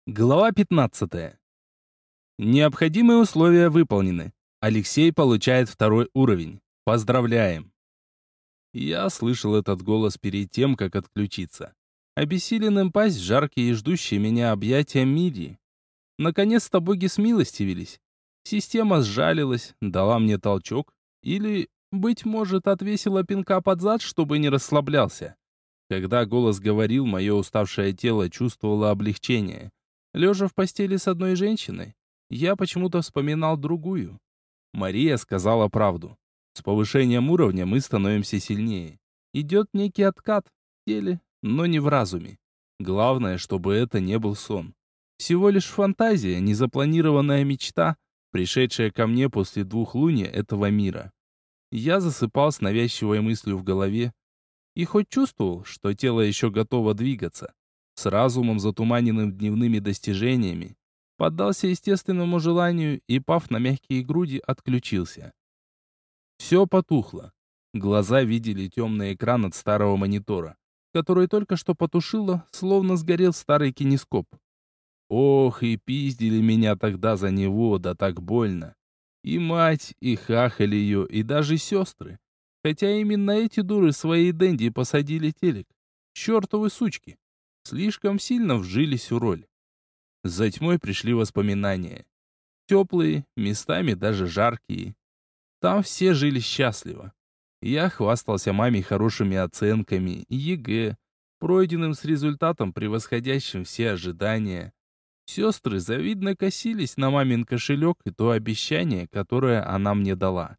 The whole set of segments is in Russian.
Глава 15. Необходимые условия выполнены. Алексей получает второй уровень. Поздравляем. Я слышал этот голос перед тем, как отключиться. Обессиленным пасть в жаркие и ждущие меня объятия Мири. Наконец-то боги смилостивились. Система сжалилась, дала мне толчок. Или, быть может, отвесила пинка под зад, чтобы не расслаблялся. Когда голос говорил, мое уставшее тело чувствовало облегчение. Лежа в постели с одной женщиной, я почему-то вспоминал другую. Мария сказала правду. С повышением уровня мы становимся сильнее. Идет некий откат в теле, но не в разуме. Главное, чтобы это не был сон. Всего лишь фантазия, незапланированная мечта, пришедшая ко мне после двухлуния этого мира. Я засыпал с навязчивой мыслью в голове и хоть чувствовал, что тело еще готово двигаться, с разумом, затуманенным дневными достижениями, поддался естественному желанию и, пав на мягкие груди, отключился. Все потухло. Глаза видели темный экран от старого монитора, который только что потушило, словно сгорел старый кинескоп. Ох, и пиздили меня тогда за него, да так больно. И мать, и хахаль ее, и даже сестры. Хотя именно эти дуры своей Дэнди посадили телек. Чертовы сучки. Слишком сильно вжились в роль. За тьмой пришли воспоминания. Теплые, местами даже жаркие. Там все жили счастливо. Я хвастался маме хорошими оценками, ЕГЭ, пройденным с результатом, превосходящим все ожидания. Сестры завидно косились на мамин кошелек и то обещание, которое она мне дала.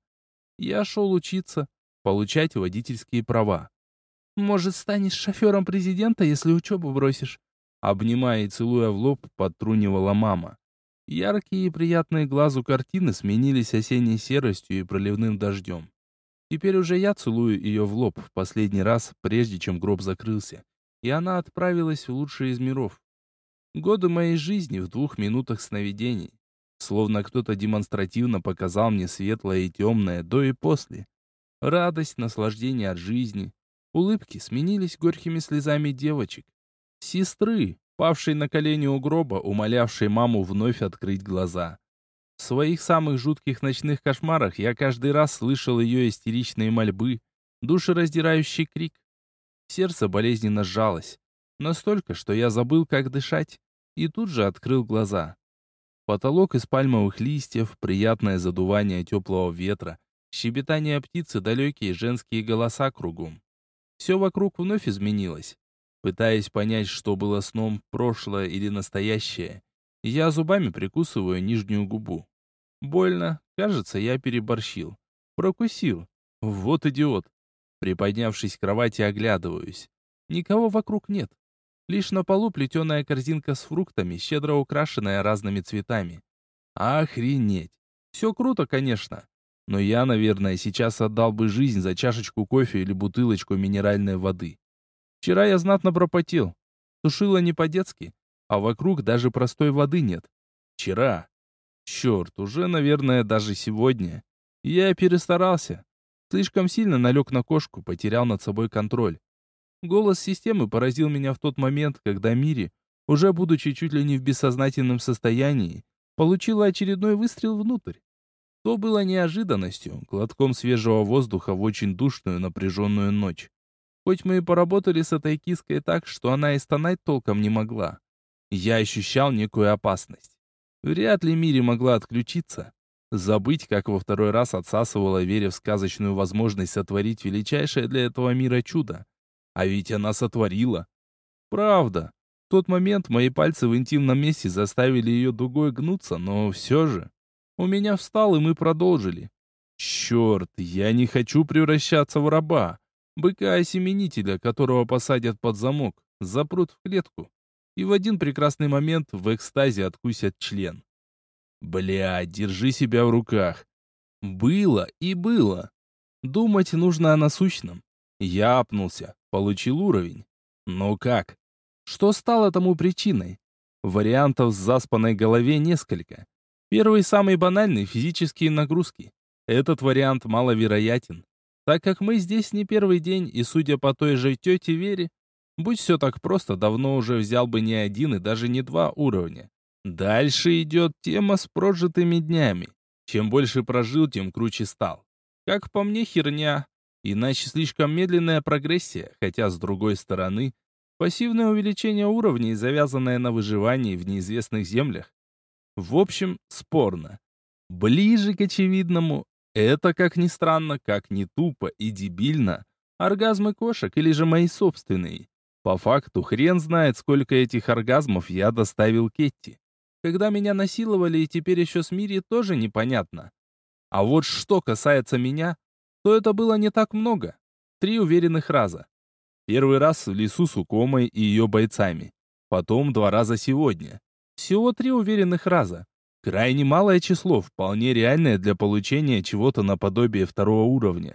Я шел учиться, получать водительские права. «Может, станешь шофером президента, если учебу бросишь?» Обнимая и целуя в лоб, подтрунивала мама. Яркие и приятные глазу картины сменились осенней серостью и проливным дождем. Теперь уже я целую ее в лоб в последний раз, прежде чем гроб закрылся, и она отправилась в лучший из миров. Годы моей жизни в 2 минутах сновидений. Словно кто-то демонстративно показал мне светлое и темное до и после. Радость, наслаждение от жизни. Улыбки сменились горькими слезами девочек. Сестры, павшей на колени у гроба, умолявшей маму вновь открыть глаза. В своих самых жутких ночных кошмарах я каждый раз слышал ее истеричные мольбы, душераздирающий крик. Сердце болезненно сжалось. Настолько, что я забыл, как дышать, и тут же открыл глаза. Потолок из пальмовых листьев, приятное задувание теплого ветра, щебетание птицы, далекие женские голоса кругом. Все вокруг вновь изменилось. Пытаясь понять, что было сном, прошлое или настоящее, я зубами прикусываю нижнюю губу. Больно. Кажется, я переборщил. Прокусил. Вот идиот. Приподнявшись с кровати, оглядываюсь. Никого вокруг нет. Лишь на полу плетеная корзинка с фруктами, щедро украшенная разными цветами. Охренеть. Все круто, конечно. Но я, наверное, сейчас отдал бы жизнь за чашечку кофе или бутылочку минеральной воды. Вчера я знатно пропотел. Тушило не по-детски, а вокруг даже простой воды нет. Вчера. Черт, уже, наверное, даже сегодня. Я перестарался. Слишком сильно налег на кошку, потерял над собой контроль. Голос системы поразил меня в тот момент, когда Мири, уже будучи чуть ли не в бессознательном состоянии, получила очередной выстрел внутрь. То было неожиданностью, глотком свежего воздуха в очень душную напряженную ночь. Хоть мы и поработали с этой киской так, что она и стонать толком не могла, я ощущал некую опасность. Вряд ли Мири могла отключиться, забыть, как во второй раз отсасывала, веря в сказочную возможность сотворить величайшее для этого мира чудо. А ведь она сотворила. Правда, в тот момент мои пальцы в интимном месте заставили ее дугой гнуться, но все же... У меня встал, и мы продолжили. Черт, я не хочу превращаться в раба. Быка-осеменителя, которого посадят под замок, запрут в клетку. И в один прекрасный момент в экстазе откусят член. Бля, держи себя в руках. Было и было. Думать нужно о насущном. Я апнулся, получил уровень. Но как? Что стало тому причиной? Вариантов с заспанной голове несколько. Первый, самый банальный — физические нагрузки. Этот вариант маловероятен, так как мы здесь не первый день, и, судя по той же тете Вере, Будь все так просто, давно уже взял бы не один и даже не два уровня. Дальше идет тема с прожитыми днями. Чем больше прожил, тем круче стал. Как по мне, херня. Иначе слишком медленная прогрессия, хотя, с другой стороны, пассивное увеличение уровней, завязанное на выживании в неизвестных землях. В общем, спорно. Ближе к очевидному, это, как ни странно, как ни тупо и дебильно, оргазмы кошек или же мои собственные. По факту, хрен знает, сколько этих оргазмов я доставил Кетти. Когда меня насиловали и теперь еще с Мири, тоже непонятно. А вот что касается меня, то это было не так много. 3 уверенных раза. Первый раз в лесу с Укомой и ее бойцами. Потом 2 раза сегодня. Всего 3 уверенных раза. Крайне малое число, вполне реальное для получения чего-то наподобие 2-го уровня.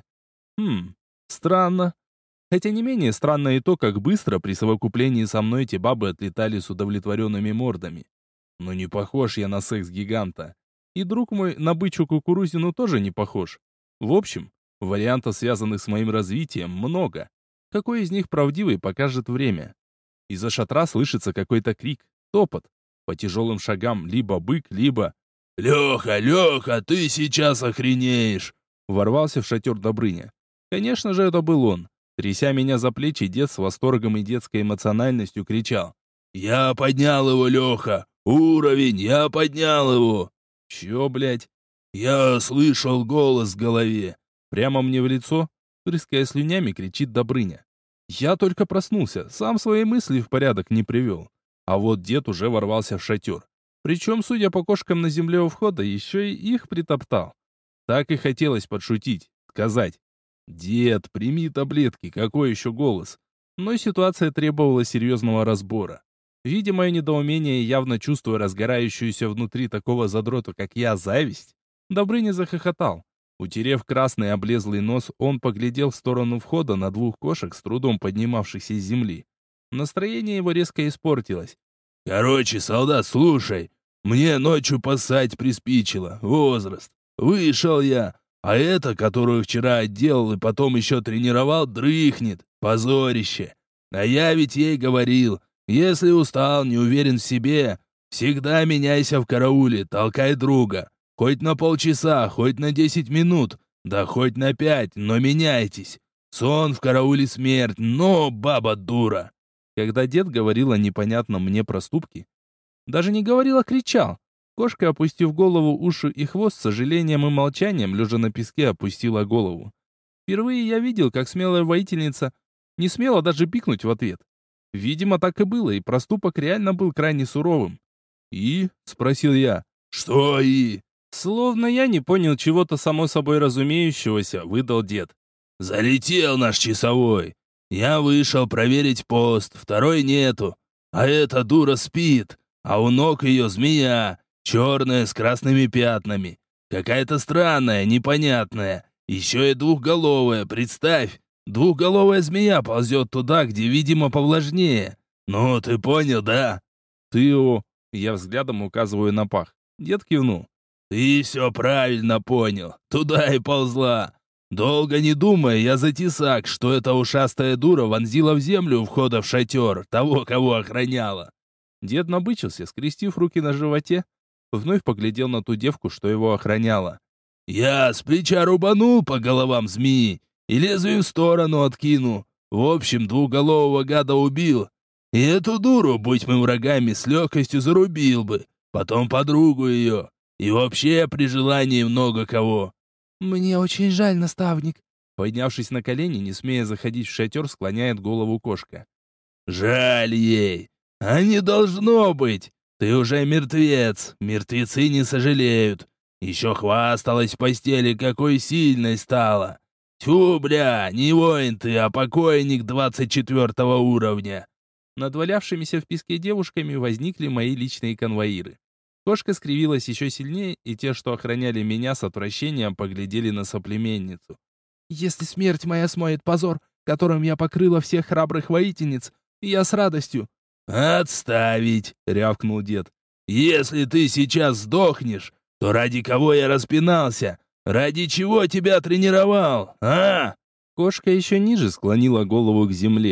Странно. Хотя не менее странно и то, как быстро при совокуплении со мной эти бабы отлетали с удовлетворенными мордами. Но не похож я на секс-гиганта. И друг мой на бычью кукурузину тоже не похож. В общем, вариантов, связанных с моим развитием, много. Какой из них правдивый, покажет время. Из-за шатра слышится какой-то крик, топот. По тяжелым шагам либо бык, либо... «Леха, Леха, ты сейчас охренеешь!» Ворвался в шатер Добрыня. Конечно же, это был он. Тряся меня за плечи, дед с восторгом и детской эмоциональностью кричал: «Я поднял его, Леха! Уровень, я поднял его!» «Чё, блядь?» «Я слышал голос в голове!» Прямо мне в лицо, прыская слюнями, кричит Добрыня. Я только проснулся, сам свои мысли в порядок не привел. А вот дед уже ворвался в шатер. Причем, судя по кошкам на земле у входа, еще и их притоптал. Так и хотелось подшутить, сказать: «Дед, прими таблетки, какой еще голос?» Но ситуация требовала серьезного разбора. Видя мое недоумение, явно чувствуя разгорающуюся внутри такого задрота, как я, зависть, Добрыня захохотал. Утерев красный облезлый нос, он поглядел в сторону входа на 2 кошек, с трудом поднимавшихся с земли. Настроение его резко испортилось. «Короче, солдат, слушай, мне ночью поссать приспичило, возраст. Вышел я, а эта, которую вчера отделал и потом еще тренировал, дрыхнет, позорище. А я ведь ей говорил, если устал, не уверен в себе, всегда меняйся в карауле, толкай друга. Хоть на полчаса, хоть на 10 минут, да хоть на 5, но меняйтесь. Сон в карауле смерть, но баба дура». Когда дед говорил о непонятном мне проступке, даже не говорил, а кричал. Кошка, опустив голову, уши и хвост, с сожалением и молчанием, лежа на песке, опустила голову. Впервые я видел, как смелая воительница не смела даже пикнуть в ответ. Видимо, так и было, и проступок реально был крайне суровым. «И?» — спросил я. «Что «и?» Словно я не понял чего-то само собой разумеющегося, выдал дед. «Залетел наш часовой. Я вышел проверить пост, второй нету. А эта дура спит, а у ног ее змея, черная с красными пятнами. Какая-то странная, непонятная. Еще и двухголовая, представь. Двухголовая змея ползет туда, где, видимо, повлажнее. Ну, ты понял, да?» «Ты о...» — я взглядом указываю на пах. Дед кивнул. «Ты все правильно понял. Туда и ползла. Долго не думая, я за тесак, что эта ушастая дура вонзила в землю у входа в шатер того, кого охраняла». Дед набычился, скрестив руки на животе, вновь поглядел на ту девку, что его охраняла. «Я с плеча рубанул по головам змеи и лезвием в сторону откину. В общем, двухголового гада убил. И эту дуру, будь мы врагами, с легкостью зарубил бы. Потом подругу ее. И вообще при желании много кого». «Мне очень жаль, наставник». Поднявшись на колени, не смея заходить в шатер, склоняет голову кошка. «Жаль ей. А не должно быть. Ты уже мертвец. Мертвецы не сожалеют. Еще хвасталась в постели, какой сильной стала. Тьфу, бля, не воин ты, а покойник 24 уровня». Над валявшимися в песке девушками возникли мои личные конвоиры. Кошка скривилась еще сильнее, и те, что охраняли меня, с отвращением поглядели на соплеменницу. «Если смерть моя смоет позор, которым я покрыла всех храбрых воительниц, я с радостью...» «Отставить!» — рявкнул дед. «Если ты сейчас сдохнешь, то ради кого я распинался? Ради чего тебя тренировал, а?» Кошка еще ниже склонила голову к земле.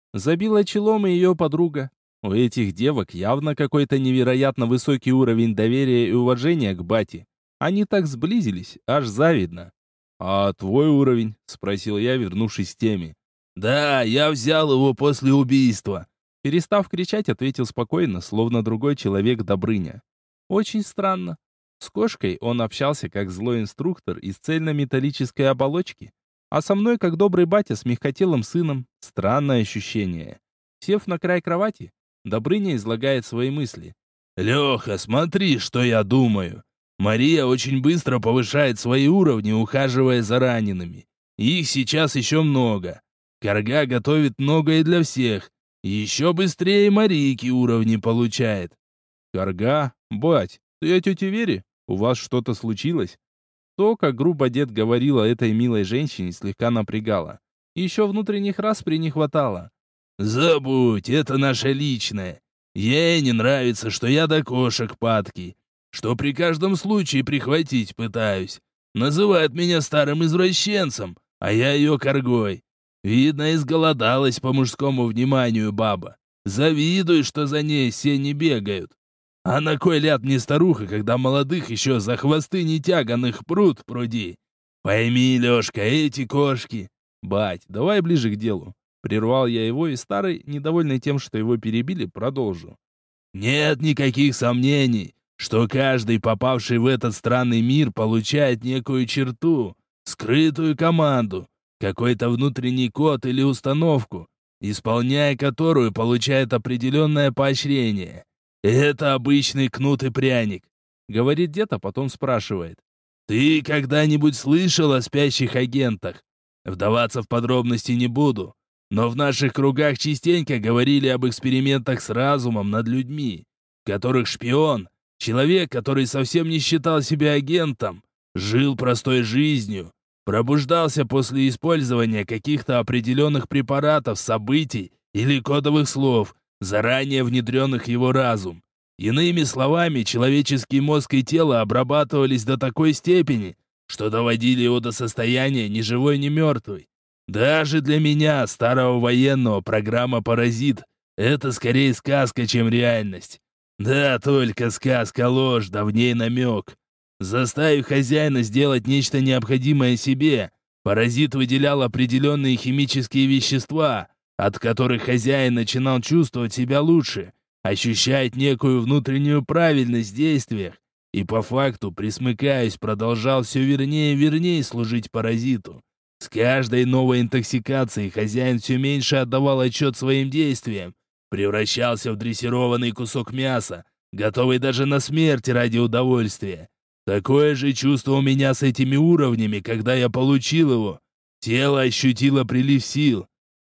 Забила челом и ее подруга. У этих девок явно какой-то невероятно высокий уровень доверия и уважения к бате. Они так сблизились, аж завидно. «А твой уровень?» — спросил я, вернувшись к теме. «Да, я взял его после убийства». Перестав кричать, ответил спокойно, словно другой человек Добрыня. Очень странно. С кошкой он общался как злой инструктор из цельнометаллической оболочки, а со мной как добрый батя с мягкотелым сыном. Странное ощущение. Сев на край кровати, Добрыня излагает свои мысли. «Леха, смотри, что я думаю. Мария очень быстро повышает свои уровни, ухаживая за ранеными. Их сейчас еще много. Карга готовит многое для всех. Еще быстрее Марийки уровни получает». «Карга? Бать, ты о тете Вере? У вас что-то случилось?» То, как грубо дед говорил о этой милой женщине, слегка напрягало. Еще внутренних распри не хватало. «Забудь, это наше личное. Ей не нравится, что я до кошек падки, что при каждом случае прихватить пытаюсь. Называет меня старым извращенцем, а я ее коргой. Видно, изголодалась по мужскому вниманию баба. Завидую, что за ней все не бегают. А на кой ляд мне старуха, когда молодых еще за хвосты нетяганых пруд пруди? Пойми, Лешка, эти кошки...» «Бать, давай ближе к делу». Прервал я его, и старый, недовольный тем, что его перебили, продолжил. «Нет никаких сомнений, что каждый, попавший в этот странный мир, получает некую черту, скрытую команду, какой-то внутренний код или установку, исполняя которую получает определенное поощрение. Это обычный кнут и пряник», — говорит дед, а потом спрашивает. «Ты когда-нибудь слышал о спящих агентах? Вдаваться в подробности не буду, но в наших кругах частенько говорили об экспериментах с разумом над людьми, в которых шпион, человек, который совсем не считал себя агентом, жил простой жизнью, пробуждался после использования каких-то определенных препаратов, событий или кодовых слов, заранее внедренных в его разум. Иными словами, человеческий мозг и тело обрабатывались до такой степени, что доводили его до состояния ни живой, ни мертвый. Даже для меня, старого военного, программа «Паразит» — это скорее сказка, чем реальность. Да, только сказка ложь, да в ней намек. Заставив хозяина сделать нечто необходимое себе, паразит выделял определенные химические вещества, от которых хозяин начинал чувствовать себя лучше, ощущать некую внутреннюю правильность в действиях, и по факту, присмыкаясь, продолжал все вернее и вернее служить паразиту. С каждой новой интоксикацией хозяин все меньше отдавал отчет своим действиям, превращался в дрессированный кусок мяса, готовый даже на смерть ради удовольствия. Такое же чувство у меня с этими уровнями, когда я получил его. Тело ощутило прилив сил.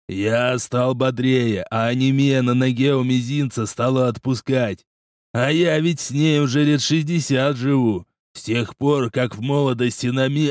Я стал бодрее, а анемия на ноге у мизинца стала отпускать. А я ведь с ней уже лет 60 живу. С тех пор, как в молодости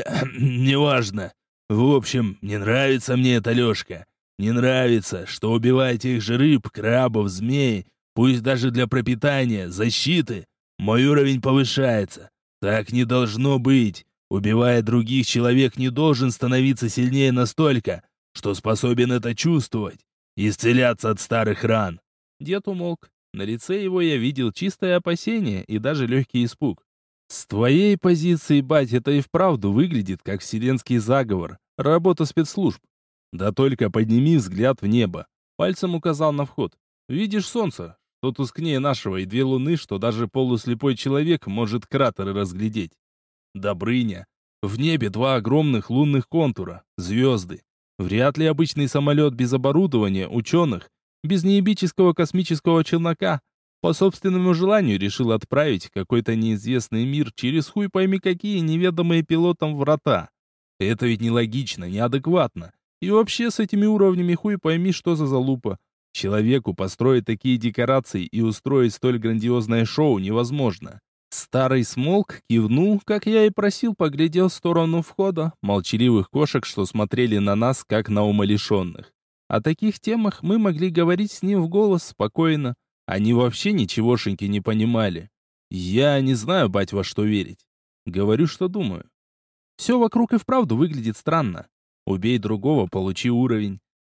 неважно. В общем, не нравится мне это, Лешка. Не нравится, что убивая тех же рыб, крабов, змей, пусть даже для пропитания, защиты, мой уровень повышается. Так не должно быть. Убивая других, человек не должен становиться сильнее настолько, что способен это чувствовать, исцеляться от старых ран. Дед умолк. На лице его я видел чистое опасение и даже легкий испуг. С твоей позиции, бать, это и вправду выглядит как вселенский заговор, работа спецслужб. Да только подними взгляд в небо. Пальцем указал на вход. Видишь солнце, что тускнее нашего, и две луны, что даже полуслепой человек может кратеры разглядеть. Добрыня. В небе два огромных лунных контура, звезды. Вряд ли обычный самолет без оборудования, ученых, без неебического космического челнока, по собственному желанию решил отправить в какой-то неизвестный мир через хуй пойми какие неведомые пилотам врата. Это ведь нелогично, неадекватно. И вообще с этими уровнями хуй пойми, что за залупа. Человеку построить такие декорации и устроить столь грандиозное шоу невозможно. Старый смолк кивнул, как я и просил, поглядел в сторону входа, молчаливых кошек, что смотрели на нас, как на умалишенных. О таких темах мы могли говорить с ним в голос спокойно. Они вообще ничегошеньки не понимали. Я не знаю, бать, во что верить. Говорю, что думаю. Все вокруг и вправду выглядит странно. Убей другого, получи уровень.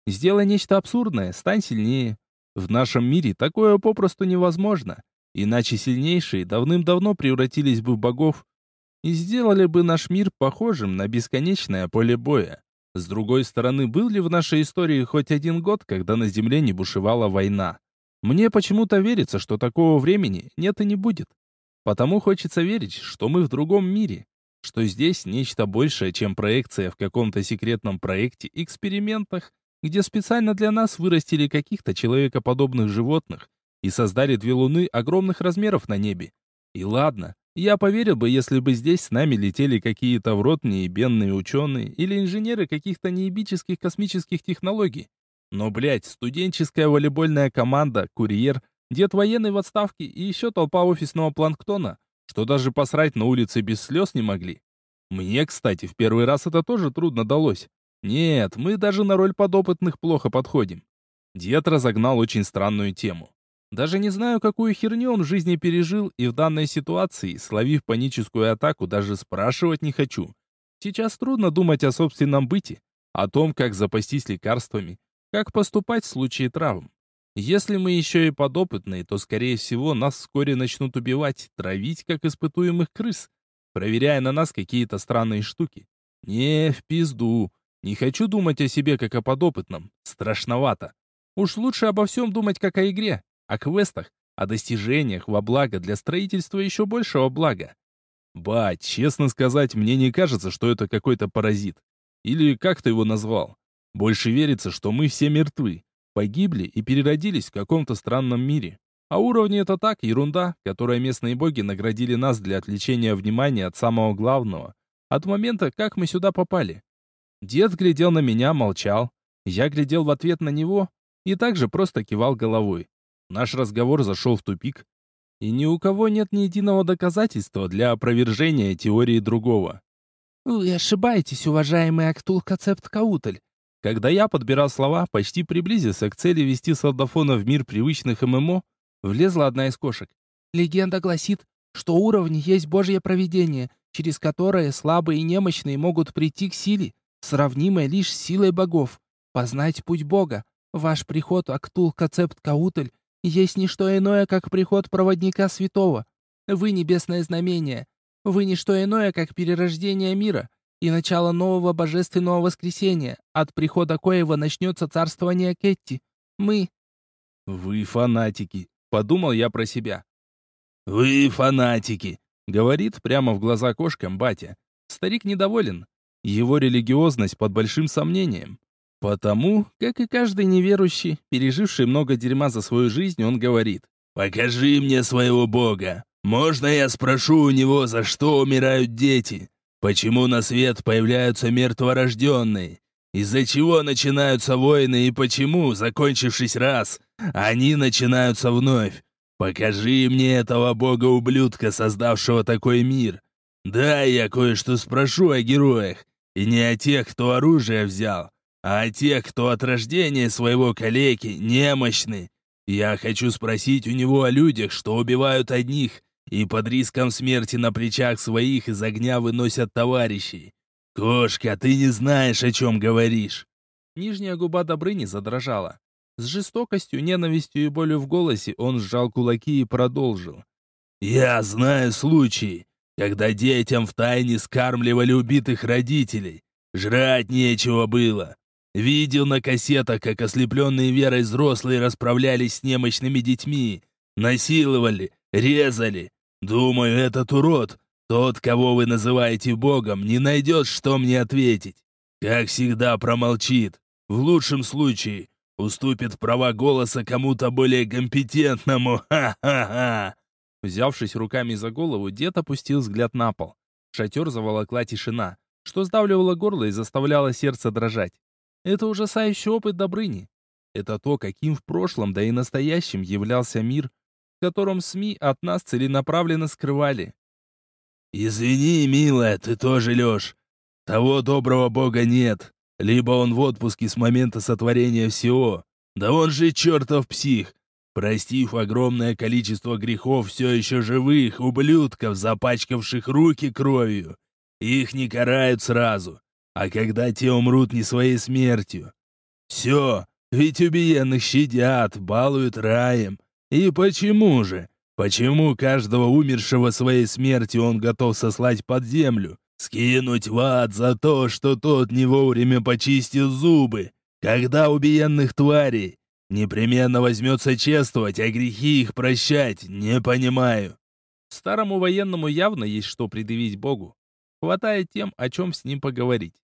Сделай нечто абсурдное, стань сильнее. В нашем мире такое попросту невозможно. Иначе сильнейшие давным-давно превратились бы в богов и сделали бы наш мир похожим на бесконечное поле боя. С другой стороны, был ли в нашей истории хоть один год, когда на Земле не бушевала война? Мне почему-то верится, что такого времени нет и не будет. Потому хочется верить, что мы в другом мире, что здесь нечто большее, чем проекция в каком-то секретном проекте, экспериментах, где специально для нас вырастили каких-то человекоподобных животных и создали две луны огромных размеров на небе. И ладно, я поверил бы, если бы здесь с нами летели какие-то в рот неебенные ученые или инженеры каких-то неебических космических технологий. Но, блядь, студенческая волейбольная команда, курьер, дед военный в отставке и еще толпа офисного планктона, что даже посрать на улице без слез не могли. Мне, кстати, в первый раз это тоже трудно далось. Нет, мы даже на роль подопытных плохо подходим. Дед разогнал очень странную тему. Даже не знаю, какую херню он в жизни пережил, и в данной ситуации, словив паническую атаку, даже спрашивать не хочу. Сейчас трудно думать о собственном быте, о том, как запастись лекарствами, как поступать в случае травм. Если мы еще и подопытные, то, скорее всего, нас вскоре начнут убивать, травить, как испытуемых крыс, проверяя на нас какие-то странные штуки. Не, в пизду. Не хочу думать о себе, как о подопытном. Страшновато. Уж лучше обо всем думать, как о игре, о квестах, о достижениях во благо для строительства еще большего блага. Бать, честно сказать, мне не кажется, что это какой-то паразит. Или как ты его назвал? Больше верится, что мы все мертвы, погибли и переродились в каком-то странном мире. А уровни это так, ерунда, которой местные боги наградили нас для отвлечения внимания от самого главного, от момента, как мы сюда попали. Дед глядел на меня, молчал. Я глядел в ответ на него и также просто кивал головой. Наш разговор зашел в тупик, и ни у кого нет ни единого доказательства для опровержения теории другого. «Вы ошибаетесь, уважаемый Актул-Кацепт-Каутль». Когда я подбирал слова, почти приблизился к цели вести солдафона в мир привычных ММО, влезла одна из кошек. «Легенда гласит, что уровни есть Божье провидение, через которое слабые и немощные могут прийти к силе, сравнимой лишь с силой богов. Познать путь Бога. Ваш приход, Актул-Кацепт-Каутль, есть не что иное, как приход проводника святого. Вы небесное знамение. Вы не что иное, как перерождение мира и начало нового божественного воскресения, от прихода коего начнется царствование Кетти. Мы...» «Вы фанатики», — подумал я про себя. «Вы фанатики», — говорит прямо в глаза кошкам батя. Старик недоволен. Его религиозность под большим сомнением. Потому, как и каждый неверующий, переживший много дерьма за свою жизнь, он говорит: «Покажи мне своего бога. Можно я спрошу у него, за что умирают дети? Почему на свет появляются мертворожденные? Из-за чего начинаются войны и почему, закончившись раз, они начинаются вновь? Покажи мне этого бога-ублюдка, создавшего такой мир. Да, я кое-что спрошу о героях, и не о тех, кто оружие взял, а о тех, кто от рождения своего калеки, немощны. Я хочу спросить у него о людях, что убивают одних и под риском смерти на плечах своих из огня выносят товарищей. Кошка, ты не знаешь, о чем говоришь». Нижняя губа Добрыни задрожала. С жестокостью, ненавистью и болью в голосе он сжал кулаки и продолжил. «Я знаю случаи, когда детям втайне скармливали убитых родителей. Жрать нечего было. Видел на кассетах, как ослепленные верой взрослые расправлялись с немощными детьми, насиловали, резали. Думаю, этот урод, тот, кого вы называете богом, не найдет, что мне ответить. Как всегда, промолчит. В лучшем случае уступит права голоса кому-то более компетентному. Ха-ха-ха!» Взявшись руками за голову, дед опустил взгляд на пол. Шатер заволокла тишина, что сдавливало горло и заставляло сердце дрожать. Это ужасающий опыт Добрыни. Это то, каким в прошлом, да и настоящем являлся мир, в котором СМИ от нас целенаправленно скрывали. «Извини, милая, ты тоже Лёш. Того доброго бога нет. Либо он в отпуске с момента сотворения всего. Да он же чертов псих. Простив огромное количество грехов все еще живых, ублюдков, запачкавших руки кровью. Их не карают сразу. А когда те умрут не своей смертью. Все, ведь убиенных щадят, балуют раем. И почему же? Почему каждого умершего своей смертью он готов сослать под землю, скинуть в ад за то, что тот не вовремя почистил зубы? Когда убиенных тварей непременно возьмется чествовать, а грехи их прощать, не понимаю. Старому военному явно есть что предъявить Богу. Хватает тем, о чем с ним поговорить.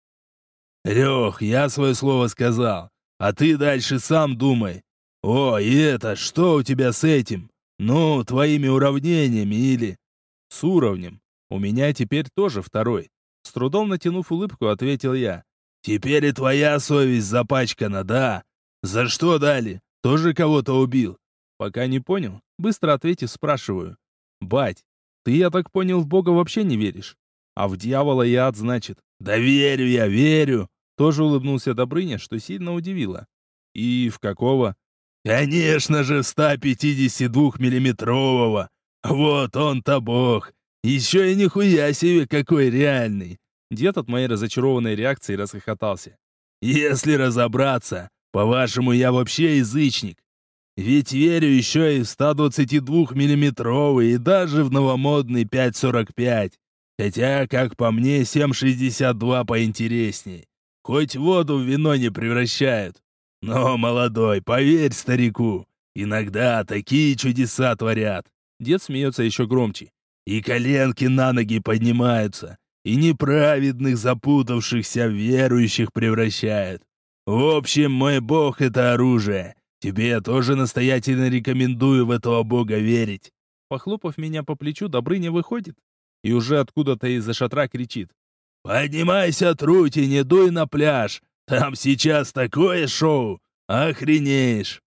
Лех, я свое слово сказал, а ты дальше сам думай. О, и это, что у тебя с этим? Ну, твоими уравнениями или... С уровнем. У меня теперь тоже второй. С трудом натянув улыбку, ответил я. Теперь и твоя совесть запачкана, да? За что дали? Тоже кого-то убил? Пока не понял, быстро ответив, спрашиваю. Бать, ты, я так понял, в Бога вообще не веришь? А в дьявола и ад, значит. Да верю я, верю. Тоже улыбнулся Добрыня, что сильно удивило. И в какого? Конечно же, 152-миллиметрового. Вот он-то бог. Еще и нихуя себе какой реальный. Дед от моей разочарованной реакции расхохотался. Если разобраться, по-вашему, я вообще язычник. Ведь верю еще и в 122-миллиметровый и даже в новомодный 5,45. Хотя, как по мне, 7,62 поинтересней. Хоть воду в вино не превращают. Но, молодой, поверь старику, иногда такие чудеса творят. Дед смеется еще громче. И коленки на ноги поднимаются, и неправедных запутавшихся верующих превращают. В общем, мой бог — это оружие. Тебе я тоже настоятельно рекомендую в этого бога верить. Похлопав меня по плечу, Добрыня выходит и уже откуда-то из-за шатра кричит. «Поднимайся, Трутень, не дуй на пляж. Там сейчас такое шоу. Охренеешь!»